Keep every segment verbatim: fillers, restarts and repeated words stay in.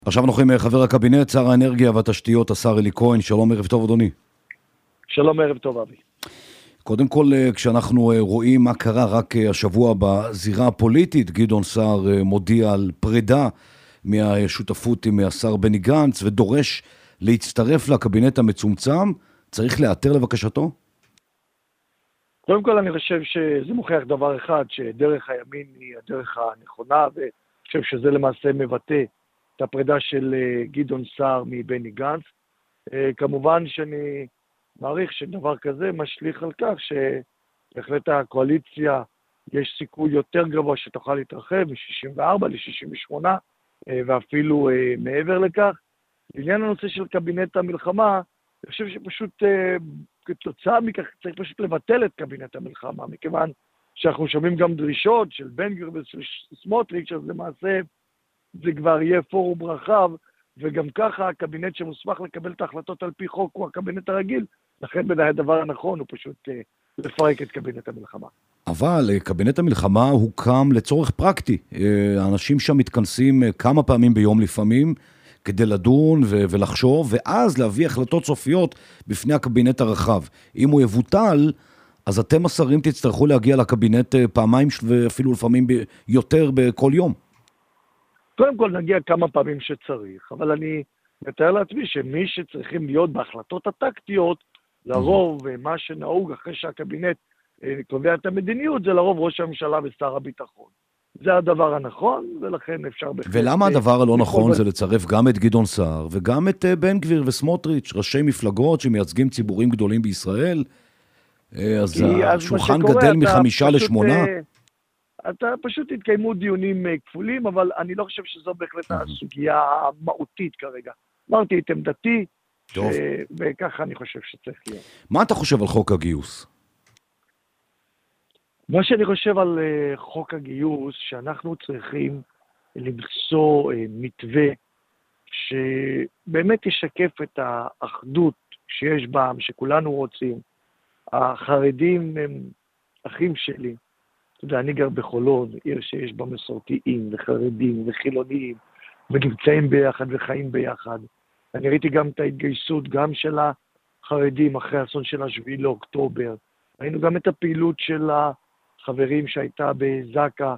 עכשיו אנחנו עם חבר הקבינט, שר האנרגיה והתשתיות, השר אלי כהן. שלום, ערב טוב אדוני. שלום, ערב טוב אבי. קודם כל, כשאנחנו רואים מה קרה רק השבוע בזירה הפוליטית, גדעון סער מודיע על פרידה מהשותפות עם השר בני גנץ ודורש להצטרף לקבינט המצומצם. צריך לאתר לבקשתו? קודם כל אני חושב שזה מוכיח דבר אחד, שדרך הימין היא הדרך הנכונה, ואני חושב שזה למעשה מבטא את הפרידה של גדעון סער מבני גנץ. כמובן שאני מעריך שדבר כזה משליך על כך שבהחלט הקואליציה יש סיכוי יותר גבוה שתוכל להתרחב מ-שישים וארבע ל-שישים ושמונה ואפילו מעבר לכך. לעניין הנושא של קבינט המלחמה, אני חושב שפשוט כתוצאה מכך צריך פשוט לבטל את קבינט המלחמה, מכיוון שאנחנו שומעים גם דרישות של בן גביר ושל סמוטריץ', אז למעשה זה כבר יהיה פורום רחב, וגם ככה הקבינט שמוסמך לקבל את ההחלטות על פי חוק הוא הקבינט הרגיל, לכן בעיניי הדבר הנכון הוא פשוט לפרק את קבינט המלחמה. אבל קבינט המלחמה הוקם לצורך פרקטי. האנשים שם מתכנסים כמה פעמים ביום לפעמים, כדי לדון ו- ולחשוב, ואז להביא החלטות סופיות בפני הקבינט הרחב. אם הוא יבוטל, אז אתם השרים תצטרכו להגיע לקבינט פעמיים ואפילו לפעמים ב- יותר בכל יום. קודם כל נגיע כמה פעמים שצריך, אבל אני מתאר לעצמי שמי שצריכים להיות בהחלטות הטקטיות, לרוב מה שנהוג אחרי שהקבינט קובע את המדיניות, זה לרוב ראש הממשלה ושר הביטחון. זה הדבר הנכון, ולכן אפשר... ולמה הדבר הלא נכון זה לצרף גם את גדעון סער, וגם את בן גביר וסמוטריץ', ראשי מפלגות שמייצגים ציבורים גדולים בישראל? אז השולחן גדל מחמישה לשמונה? אתה פשוט התקיימו דיונים כפולים, אבל אני לא חושב שזו בהחלט הסוגיה המהותית כרגע. אמרתי את עמדתי, וככה אני חושב שצריך להיות. מה אתה חושב על חוק הגיוס? מה שאני חושב על uh, חוק הגיוס, שאנחנו צריכים למצוא uh, מתווה שבאמת ישקף את האחדות שיש בעם, שכולנו רוצים. החרדים הם אחים שלי. אתה יודע, אני גר בחולון, עיר שיש בה מסורתיים וחרדים וחילוניים, ונמצאים ביחד וחיים ביחד. אני ראיתי גם את ההתגייסות, גם של החרדים אחרי האסון של השביעי לאוקטובר. ראינו גם את הפעילות של ה... חברים שהייתה בזקה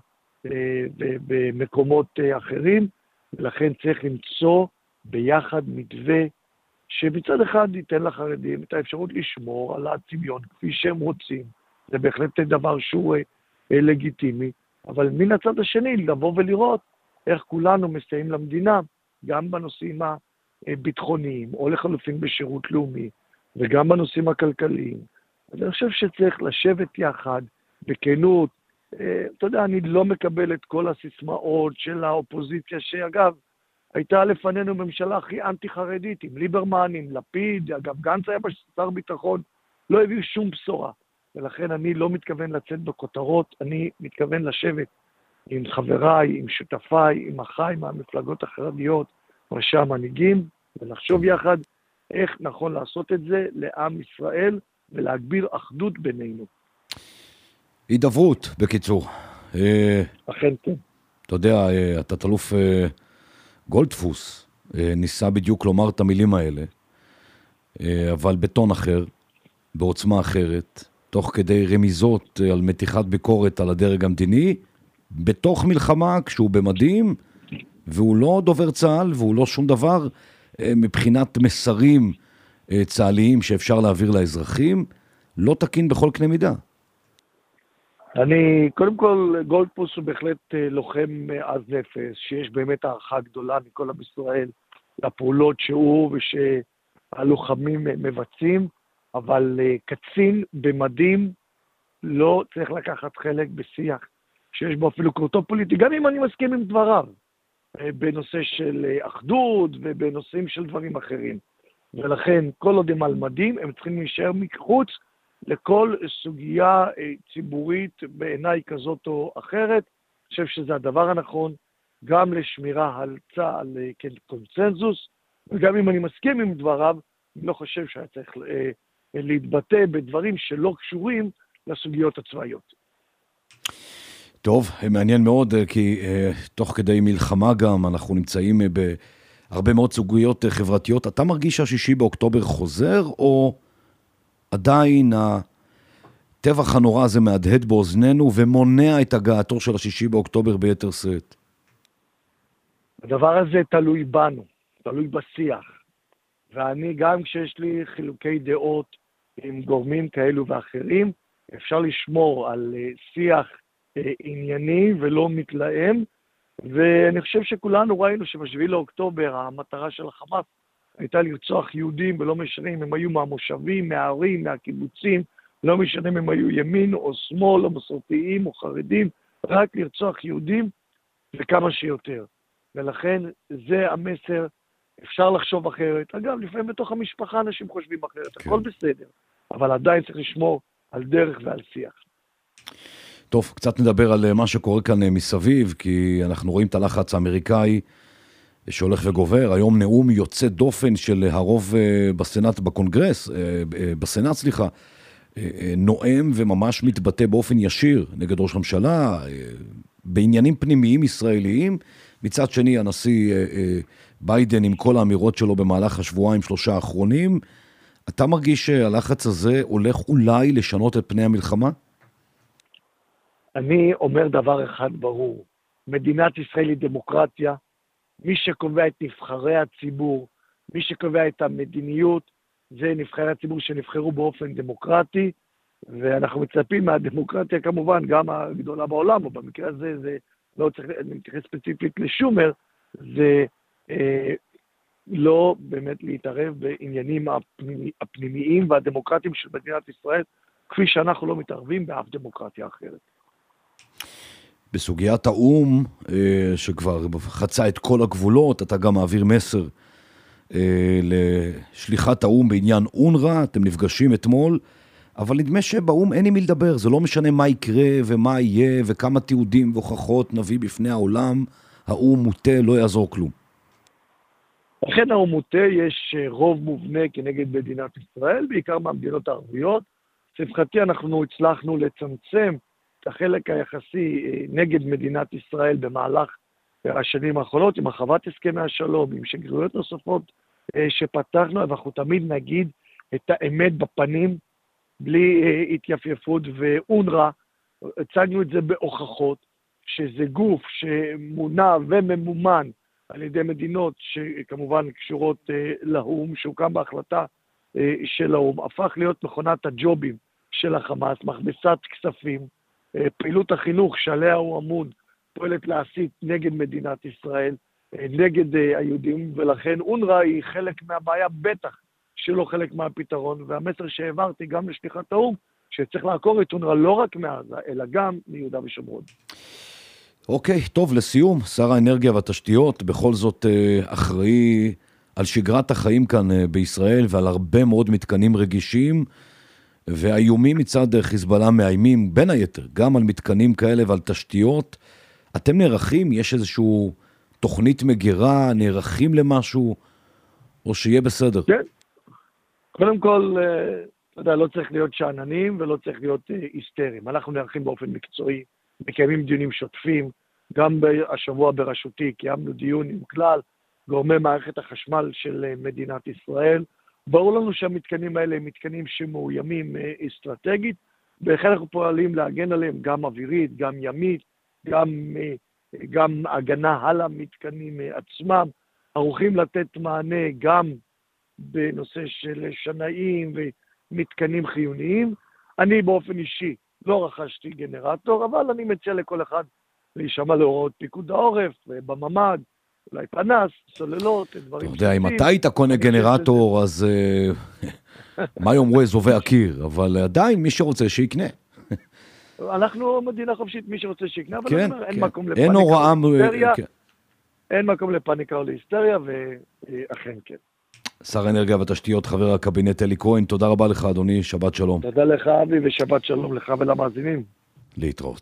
ובמקומות אחרים, ולכן צריך למצוא ביחד מתווה שמצד אחד ייתן לחרדים את האפשרות לשמור על הצביון כפי שהם רוצים. זה בהחלט דבר שהוא לגיטימי, אבל מן הצד השני לבוא ולראות איך כולנו מסייעים למדינה, גם בנושאים הביטחוניים, או לחלופין בשירות לאומי, וגם בנושאים הכלכליים. אז אני חושב שצריך לשבת יחד, בכנות. אתה יודע, אני לא מקבל את כל הסיסמאות של האופוזיציה, שאגב, הייתה לפנינו ממשלה הכי אנטי-חרדית, עם ליברמן, עם לפיד, אגב, גנץ היה שר ביטחון, לא הביא שום בשורה. ולכן אני לא מתכוון לצאת בכותרות, אני מתכוון לשבת עם חבריי, עם שותפיי, עם אחיי מהמפלגות החרדיות, ראשי המנהיגים, ולחשוב יחד איך נכון לעשות את זה לעם ישראל, ולהגביר אחדות בינינו. הידברות, בקיצור. אכן כן. אתה יודע, התת-אלוף גולדפוס ניסה בדיוק לומר את המילים האלה, אבל בטון אחר, בעוצמה אחרת, תוך כדי רמיזות על מתיחת ביקורת על הדרג המדיני, בתוך מלחמה, כשהוא במדים, והוא לא דובר צה"ל, והוא לא שום דבר, מבחינת מסרים צה"ליים שאפשר להעביר לאזרחים, לא תקין בכל קנה מידה. אני, קודם כל, גולדפוס הוא בהחלט לוחם עז נפש, שיש באמת הערכה גדולה מכל עם ישראל לפעולות שהוא ושהלוחמים מבצעים, אבל קצין במדים לא צריך לקחת חלק בשיח שיש בו אפילו קורטו פוליטי, גם אם אני מסכים עם דבריו, בנושא של אחדות ובנושאים של דברים אחרים. ולכן, כל עוד הם על מדים, הם צריכים להישאר מחוץ לכל סוגיה ציבורית בעיניי כזאת או אחרת. אני חושב שזה הדבר הנכון, גם לשמירה על צה"ל כקונצנזוס, וגם אם אני מסכים עם דבריו, אני לא חושב שהיה צריך להתבטא בדברים שלא קשורים לסוגיות הצבאיות. טוב, מעניין מאוד, כי תוך כדי מלחמה גם אנחנו נמצאים הרבה מאוד סוגיות חברתיות. אתה מרגיש שהשישי באוקטובר חוזר, או עדיין הטבח הנורא הזה מהדהד באוזנינו ומונע את הגעתו של השישי באוקטובר ביתר שאת? הדבר הזה תלוי בנו, תלוי בשיח. ואני גם כשיש לי חילוקי דעות עם גורמים כאלו ואחרים, אפשר לשמור על שיח ענייני ולא מתלהם, ואני חושב שכולנו ראינו שבשביעי לאוקטובר המטרה של החמאס הייתה לרצוח יהודים, ולא משנה אם הם היו מהמושבים, מהערים, מהקיבוצים, לא משנה אם הם היו ימין או שמאל או מסורתיים או חרדים, רק לרצוח יהודים וכמה שיותר. ולכן זה המסר, אפשר לחשוב אחרת. אגב, לפעמים בתוך המשפחה אנשים חושבים אחרת, כן. הכל בסדר, אבל עדיין צריך לשמור על דרך ועל שיח. טוב, קצת נדבר על מה שקורה כאן מסביב, כי אנחנו רואים את הלחץ האמריקאי שהולך וגובר. היום נאום יוצא דופן של הרוב בסנאט, בקונגרס, בסנאט, סליחה, נואם וממש מתבטא באופן ישיר נגד ראש הממשלה, בעניינים פנימיים ישראליים. מצד שני, הנשיא ביידן עם כל האמירות שלו במהלך השבועיים שלושה האחרונים. אתה מרגיש שהלחץ הזה הולך אולי לשנות את פני המלחמה? אני אומר דבר אחד ברור, מדינת ישראל היא דמוקרטיה, מי שקובע את נבחרי הציבור, מי שקובע את המדיניות, זה נבחרי הציבור שנבחרו באופן דמוקרטי, ואנחנו מצפים מהדמוקרטיה כמובן, גם הגדולה בעולם, או במקרה הזה זה לא צריך להתייחס ספציפית לשומר, זה אה, לא באמת להתערב בעניינים הפנימי, הפנימיים והדמוקרטיים של מדינת ישראל, כפי שאנחנו לא מתערבים באף דמוקרטיה אחרת. בסוגיית האום, שכבר חצה את כל הגבולות, אתה גם מעביר מסר לשליחת האום בעניין אונר"א, אתם נפגשים אתמול, אבל נדמה שבאום אין עם מי לדבר, זה לא משנה מה יקרה ומה יהיה וכמה תיעודים והוכחות נביא בפני העולם, האום מוטה, לא יעזור כלום. לכן האום מוטה, יש רוב מובנה כנגד מדינת ישראל, בעיקר מהמדינות הערביות. לשמחתי אנחנו הצלחנו לצמצם את החלק היחסי נגד מדינת ישראל במהלך השנים האחרונות, עם הרחבת הסכמי השלום, עם שגרירויות נוספות שפתחנו, ואנחנו תמיד נגיד את האמת בפנים, בלי התייפייפות, ואונר"א, הצגנו את זה בהוכחות, שזה גוף שמונע וממומן על ידי מדינות שכמובן קשורות לאום, שהוקם בהחלטה של האום, הפך להיות מכונת הג'ובים של החמאס, מכבסת כספים, פעילות החינוך שעליה הוא אמון, פועלת להסית נגד מדינת ישראל, נגד היהודים, ולכן אונר"א היא חלק מהבעיה, בטח שלא חלק מהפתרון, והמסר שהעברתי גם לשליחת האום, שצריך לעקור את אונר"א לא רק מעזה, אלא גם מיהודה ושומרון. אוקיי, טוב, לסיום, שר האנרגיה והתשתיות, בכל זאת אחראי על שגרת החיים כאן בישראל, ועל הרבה מאוד מתקנים רגישים, והאיומים מצד חיזבאללה מאיימים, בין היתר, גם על מתקנים כאלה ועל תשתיות. אתם נערכים? יש איזשהו תוכנית מגירה? נערכים למשהו? או שיהיה בסדר? כן. קודם כל, אתה יודע, לא צריך להיות שעננים ולא צריך להיות היסטריים. אנחנו נערכים באופן מקצועי, מקיימים דיונים שוטפים. גם השבוע בראשותי קיימנו דיון עם כלל גורמי מערכת החשמל של מדינת ישראל. ברור לנו שהמתקנים האלה הם מתקנים שמאוימים אסטרטגית, ולכן אנחנו פועלים להגן עליהם גם אווירית, גם ימית, גם, גם הגנה על המתקנים עצמם, ערוכים לתת מענה גם בנושא של שנאים ומתקנים חיוניים. אני באופן אישי לא רכשתי גנרטור, אבל אני מציע לכל אחד להישמע להוראות פיקוד העורף, בממ"ד, אולי פנס, סוללות, דברים... אתה יודע, אם אתה היית קונה גנרטור, אז מה יאמרו אזובי הקיר? אבל עדיין מי שרוצה שיקנה. אנחנו מדינה חופשית, מי שרוצה שיקנה, אבל אין מקום לפניקה או להיסטריה. אין מקום לפניקה או להיסטריה, ואכן כן. שר האנרגיה והתשתיות, חבר הקבינט אלי כהן, תודה רבה לך אדוני, שבת שלום. תודה לך אבי ושבת שלום לך ולמאזינים. להתראות.